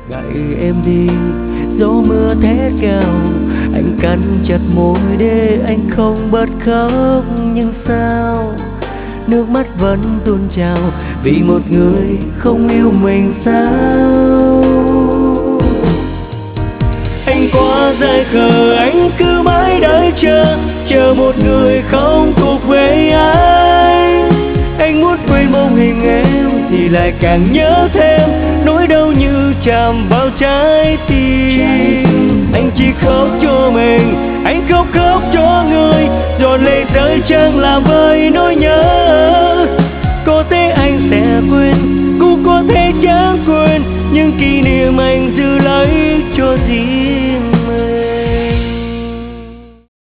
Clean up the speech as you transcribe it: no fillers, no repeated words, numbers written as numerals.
Gậy em đi, gió mưa thét gào. Anh cắn chặt môi để anh không bật khóc. Nhưng sao nước mắt vẫn tuôn trào vì một người không yêu mình sao? Anh quá dại khờ, anh cứ mãi đợi chờ một người không thuộc về anh. Anh muốn quên bóng hình em thì lại càng nhớ thêm nỗi đau như chạm vào trái tim. Anh chỉ khóc cho mình, anh không khóc cho người, giọt lệ rơi chẳng làm vơi nỗi nhớ. Có thể anh sẽ quên, cũng có thể chẳng quên, nhưng kỷ niệm anh giữ lấy cho gì.